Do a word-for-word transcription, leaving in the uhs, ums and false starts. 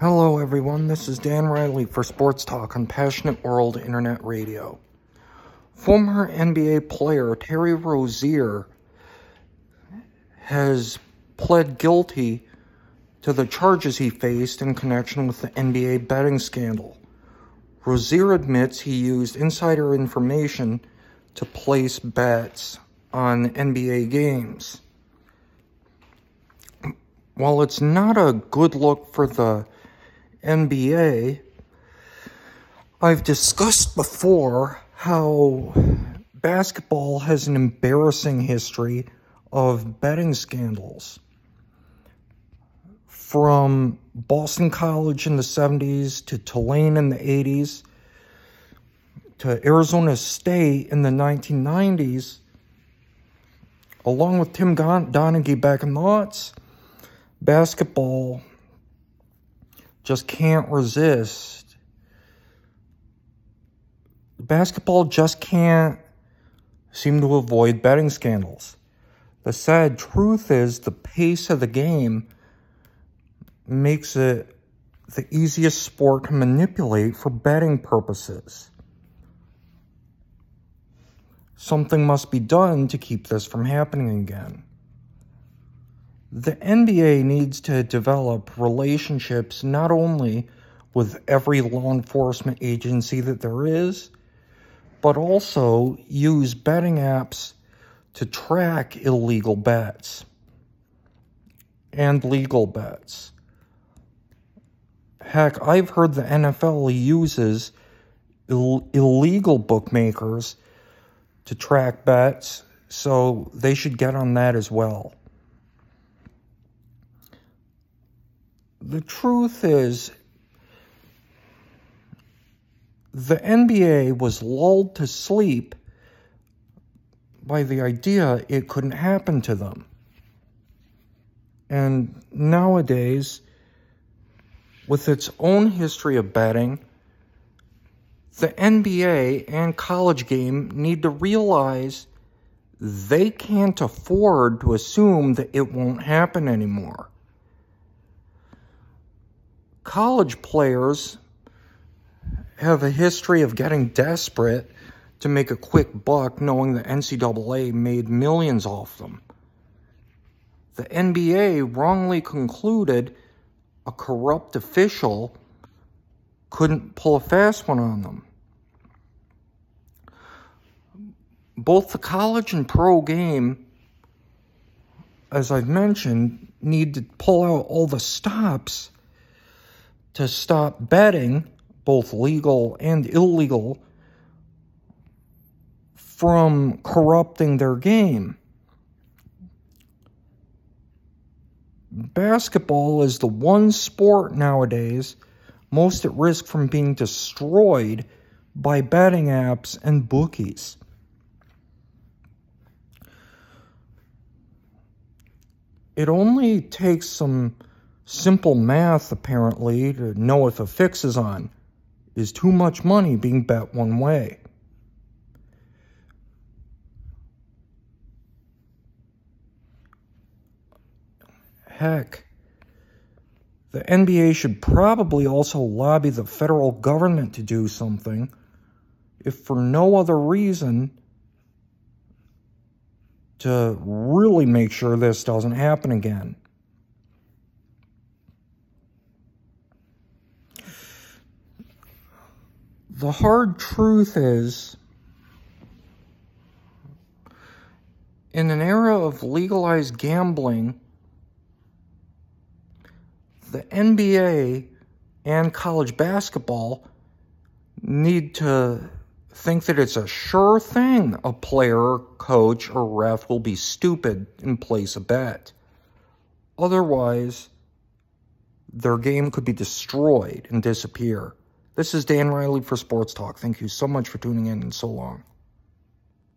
Hello everyone, this is Dan Riley for Sports Talk on Passionate World Internet Radio. Former N B A player Terry Rozier has pled guilty to the charges he faced in connection with the N B A betting scandal. Rozier admits he used insider information to place bets on N B A games. While it's not a good look for the N B A, I've discussed before how basketball has an embarrassing history of betting scandals. From Boston College in the seventies to Tulane in the eighties to Arizona State in the nineteen nineties, along with Tim Donaghy back in the aughts, basketball just can't resist. Basketball just can't seem to avoid betting scandals. The sad truth is the pace of the game makes it the easiest sport to manipulate for betting purposes. Something must be done to keep this from happening again. The N B A needs to develop relationships not only with every law enforcement agency that there is, but also use betting apps to track illegal bets and legal bets. Heck, I've heard the N F L uses Ill- illegal bookmakers to track bets, so they should get on that as well. The truth is, the N B A was lulled to sleep by the idea it couldn't happen to them. And nowadays, with its own history of betting, the N B A and college game need to realize they can't afford to assume that it won't happen anymore. College players have a history of getting desperate to make a quick buck, knowing the N C double A made millions off them. The N B A wrongly concluded a corrupt official couldn't pull a fast one on them. Both the college and pro game, as I've mentioned, need to pull out all the stops to stop betting, both legal and illegal, from corrupting their game. Basketball is the one sport nowadays most at risk from being destroyed by betting apps and bookies. It only takes some simple math, apparently, to know if a fix is on. Is too much money being bet one way? Heck, the N B A should probably also lobby the federal government to do something, if for no other reason, to really make sure this doesn't happen again. The hard truth is, in an era of legalized gambling, the N B A and college basketball need to think that it's a sure thing a player, coach, or ref will be stupid and place a bet. Otherwise, their game could be destroyed and disappear. This is Dan Riley for Sports Talk. Thank you so much for tuning in and so long.